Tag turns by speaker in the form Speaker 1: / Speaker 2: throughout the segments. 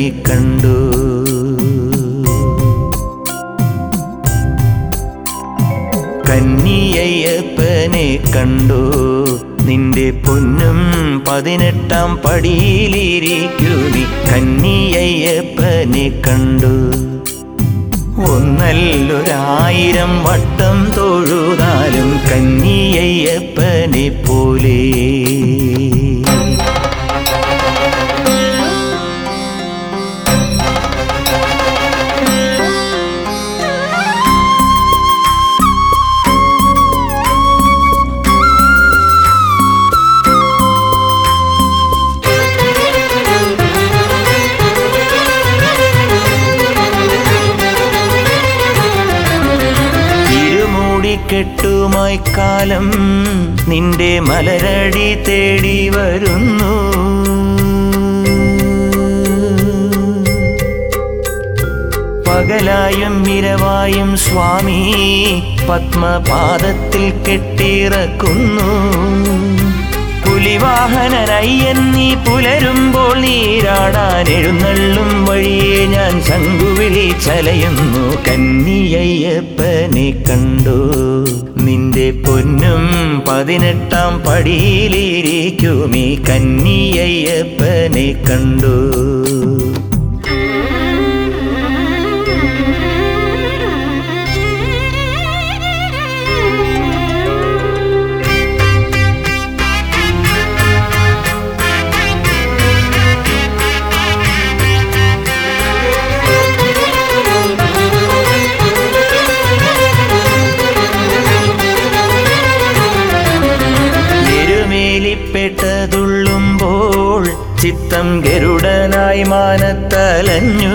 Speaker 1: കണ്ടു. കന്നിയയ്യപ്പനെ കണ്ടു. നിന്റെ പൊന്നും 18-ാം പടിയിലിരിക്കുമി കന്നിയയ്യപ്പനെ കണ്ടു. ഒന്നല്ലൊരായിരം വട്ടം തൊഴുതാലും കന്നിയയ്യപ്പനെ പോലെ. കെട്ടുമായി കാലം നിന്റെ മലരടി തേടി വരുന്നു. പകലായും ഇരവായും സ്വാമി പത്മപാദത്തിൽ കെട്ടിറക്കുന്നു. പുലിവാഹനനയ്യൻ നീ പുലരുമ്പോൾ നീരാടാൻ എഴുന്നള്ളും വഴിയെ ഞാൻ ശംഖുവിളി ചലയുന്നു. കന്നിയയ്യപ്പനെ കണ്ടു. നിന്റെ പൊന്നും 18-ാം പടിയിലിരിക്കുമി കന്നിയയ്യപ്പനെ കണ്ടു. ുമ്പോൾ ചിത്തം ഗരുഡനായി മാനത്തലഞ്ഞു.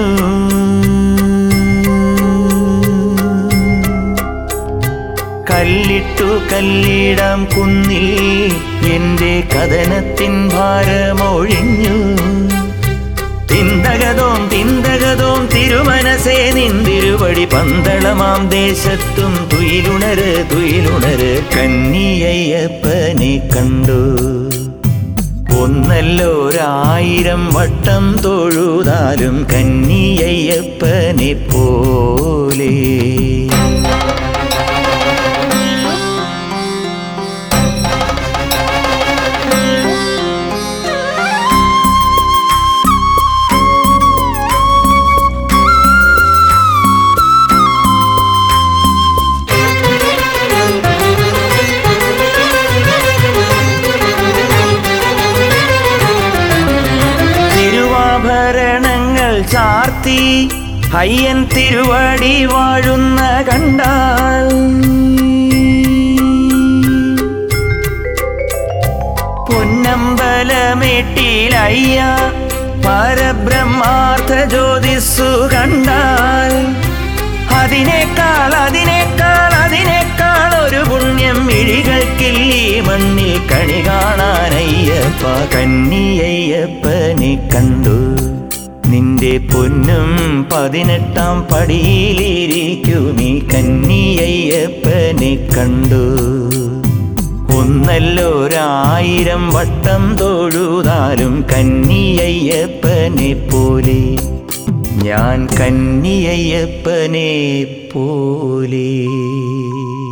Speaker 1: കല്ലിട്ടു കല്ലിടാം കുന്നിൽ എന്റെ കഥനത്തിൻ ഭാരമൊഴിഞ്ഞു. തിന്തകതോം തിന്തകതോം തിരുമനസേ നിന്തിരുവടി പന്തളമാം ദേശത്തും തുയിലുണര് തുയിലുണര് കന്നിയയ്യപ്പനെ കണ്ടു. ഒന്നല്ലൊരായിരം വട്ടം തൊഴുതാലും കന്നിയയ്യപ്പനെ പോലെ. ചാർത്തി അയ്യൻ തിരുവടി വാഴുന്ന കണ്ടാൽ പൊന്നമ്പലമേട്ടിലയ്യ പരബ്രഹ്മാർത്ഥ ജ്യോതിസ്സു കണ്ടാൽ അതിനേക്കാൾ അതിനേക്കാൾ അതിനേക്കാൾ ഒരു പുണ്യം മിഴികൾക്കില്ലീ മണ്ണിൽ കണി കാണാനയ്യപ്പ. കന്നിയയ്യപ്പനെ കണ്ടു. നിന്റെ പൊന്നും 18-ാം പടിയിലിരിക്കുമി കന്നിയയ്യപ്പനെ കണ്ടു. ഒന്നല്ലൊരായിരം വട്ടം തൊഴുതാലും കന്നിയയ്യപ്പനെ പോലെ. ഞാൻ കന്നിയയ്യപ്പനെ പോലെ.